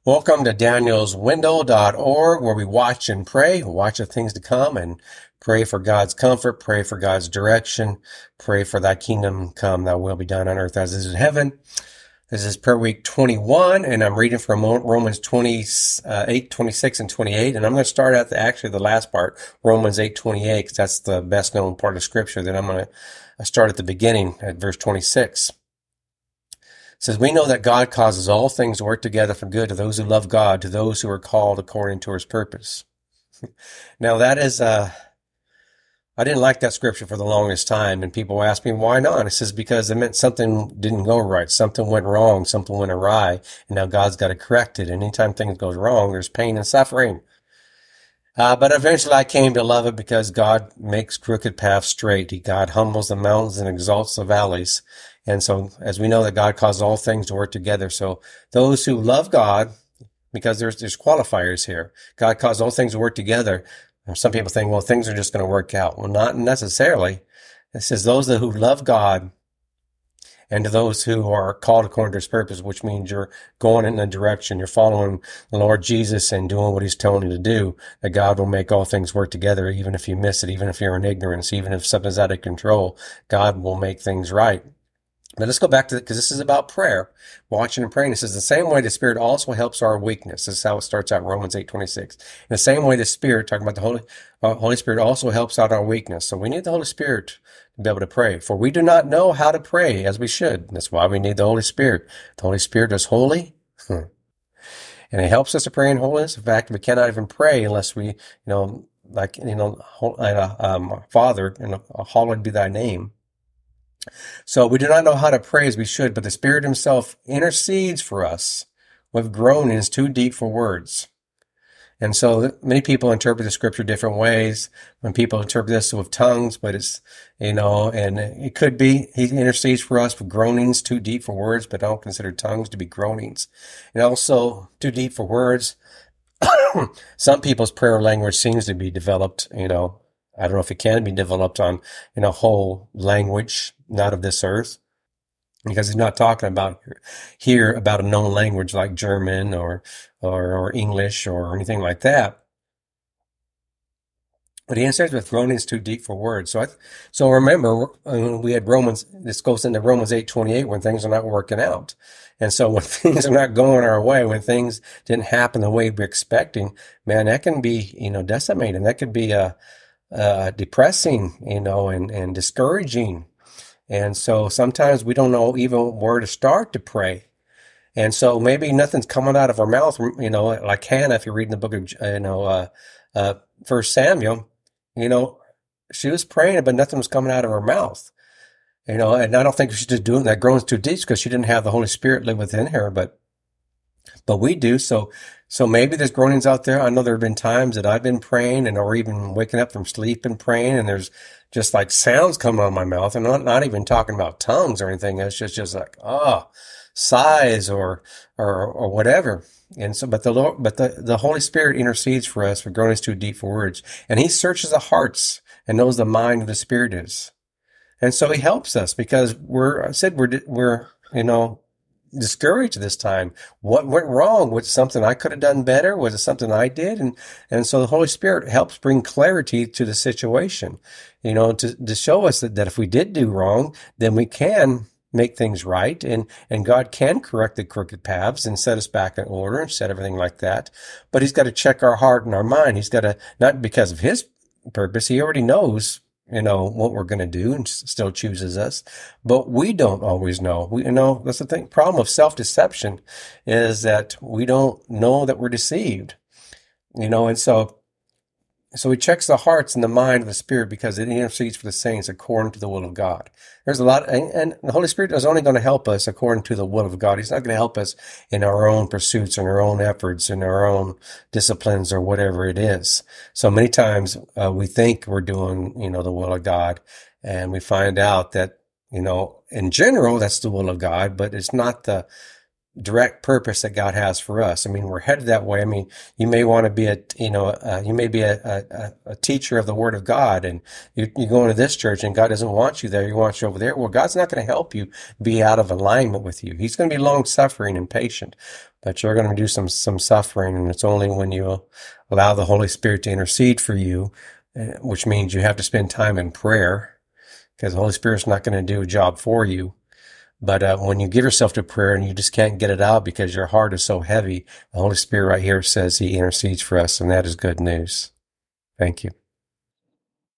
Welcome to danielswindow.org, where we watch and pray, watch the things to come, and pray for God's comfort, pray for God's direction, pray for thy kingdom come, thy will be done on earth as it is in heaven. This is prayer week 21, and I'm reading from Romans 28, 26, and 28, and I'm going to start at the last part, Romans 8:28, because that's the best known part of Scripture. Then I'm going to start at the beginning, at verse 26. It says, we know that God causes all things to work together for good to those who love God, to those who are called according to his purpose. Now that is, I didn't like that scripture for the longest time, and people ask me, why not? It says, because it meant something didn't go right, something went wrong, something went awry, and now God's got to correct it. And anytime things goes wrong, there's pain and suffering. But eventually I came to love it because God makes crooked paths straight. God humbles the mountains and exalts the valleys. And so, as we know that God causes all things to work together. So those who love God, because there's qualifiers here, God causes all things to work together. And some people think, well, things are just going to work out. Well, not necessarily. It says those who love God, and to those who are called according to his purpose, which means you're going in a direction, you're following the Lord Jesus and doing what he's telling you to do, that God will make all things work together, even if you miss it, even if you're in ignorance, even if something's out of control, God will make things right. But let's go back to it, because this is about prayer, watching and praying. It says the same way the Spirit also helps our weakness. This is how it starts out, Romans 8:26. In the same way the Spirit, talking about the Holy Spirit, also helps out our weakness. So we need the Holy Spirit to be able to pray. For we do not know how to pray as we should. That's why we need the Holy Spirit. The Holy Spirit is holy, and it helps us to pray in holiness. In fact, we cannot even pray unless we, Father, and hallowed be thy name. So we do not know how to pray as we should, but the Spirit himself intercedes for us with groanings too deep for words. And so many people interpret the scripture different ways. When people interpret this with tongues, but it's, and it could be he intercedes for us with groanings too deep for words, but I don't consider tongues to be groanings. And also too deep for words. Some people's prayer language seems to be developed, I don't know if it can be developed on, in a whole language, not of this earth, because he's not talking about here about a known language like German or English or anything like that. But he answers with groanings too deep for words. So remember, we had Romans, this goes into Romans 8:28 when things are not working out. And so when things are not going our way, when things didn't happen the way we're expecting, man, that can be, decimating. That could be depressing, and discouraging. And so sometimes we don't know even where to start to pray. And so maybe nothing's coming out of our mouth, like Hannah, if you're reading the book of, 1 Samuel, she was praying, but nothing was coming out of her mouth. And I don't think she's just doing that groans too deep because she didn't have the Holy Spirit live within her, but we do. So maybe there's groanings out there. I know there have been times that I've been praying or even waking up from sleep and praying, and there's just like sounds coming out of my mouth. And I'm not even talking about tongues or anything. It's just like, sighs or whatever. And so, but the Holy Spirit intercedes for us for groanings too deep for words. And he searches the hearts and knows the mind of the Spirit is. And so he helps us because we're discouraged this time. What went wrong? Was it something I could have done better? Was it something I did? And so the Holy Spirit helps bring clarity to the situation, to show us that if we did do wrong, then we can make things right, and God can correct the crooked paths and set us back in order and set everything like that. But he's got to check our heart and our mind. He's got to, not because of his purpose, he already knows what we're going to do and still chooses us, but we don't always know. That's the thing. Problem of self-deception is that we don't know that we're deceived, and so he checks the hearts and the mind of the Spirit because it intercedes for the saints according to the will of God. There's a lot, and the Holy Spirit is only going to help us according to the will of God. He's not going to help us in our own pursuits and our own efforts and our own disciplines or whatever it is. So many times we think we're doing, the will of God, and we find out that, in general, that's the will of God, but it's not the direct purpose that God has for us. I mean, we're headed that way. I mean, you may want to be you may be a teacher of the Word of God, and you go into this church, and God doesn't want you there. He wants you over there. Well, God's not going to help you be out of alignment with you. He's going to be long suffering and patient, but you're going to do some suffering, and it's only when you allow the Holy Spirit to intercede for you, which means you have to spend time in prayer, because the Holy Spirit's not going to do a job for you. But when you give yourself to prayer and you just can't get it out because your heart is so heavy, the Holy Spirit right here says He intercedes for us, and that is good news. Thank you.